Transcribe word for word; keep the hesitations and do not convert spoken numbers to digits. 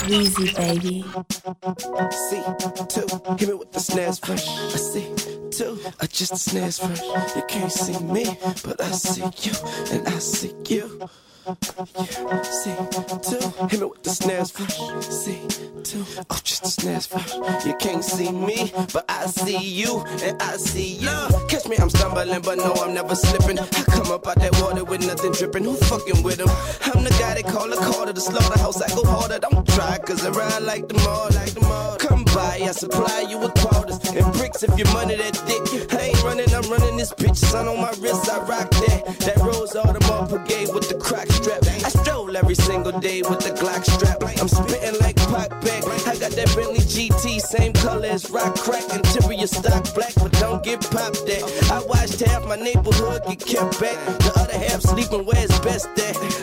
Weezy, baby. See, two, hit me with the snares first. I see, two, I just the snares first. You can't see me, but I see you, and I see you. Yeah. See, two, hit me with the snares first. See, two, oh, just the snares first. You can't see me, but I see you, and I see you. Catch me, I'm stumbling, but no, I'm never slipping. I come up out that water with nothing dripping. Who fucking with him? I'm the guy they call a call to the slaughterhouse. I go harder, don't try, cause I ride like the mall, like the mall. Come by, I supply you with quarters and bricks if your money that thick. I ain't running, I'm running this bitch. Sun on my wrist, I rock that. That Rose Audemars Brigade with the crack strap. I stroll every single day with the Glock strap. I'm spitting like Pac back. I got that Bentley G T, same color as rock crack. Interior stock black, but don't get popped at. I watched half my neighborhood get kept back. The other half sleeping where it's best at.